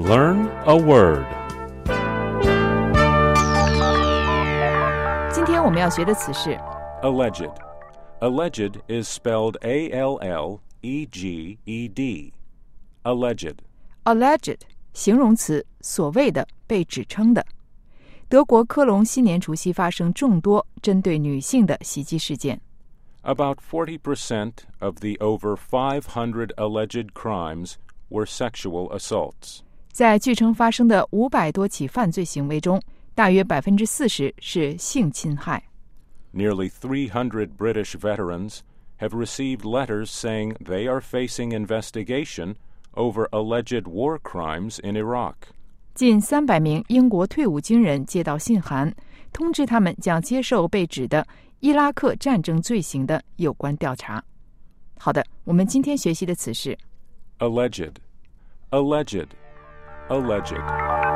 Learn a word. 今天我们要学的词是 Alleged. Alleged is spelled A-L-L-E-G-E-D. Alleged. alleged 形容词，所谓的，被指称的。德国科隆新年除夕发生众多针对女性的袭击事件。 About 40% of the over 500 alleged crimes were sexual assaults. 在据称发生的500多起犯罪行为中，大约40%是性侵害。 Nearly 300 British veterans have received letters saying they are facing investigation over alleged war crimes in Iraq. 近300名英国退伍军人接到信函，通知他们将接受被指的伊拉克战争罪行的有关调查。好的，我们今天学习的词是 Alleged. Alleged. Alleged.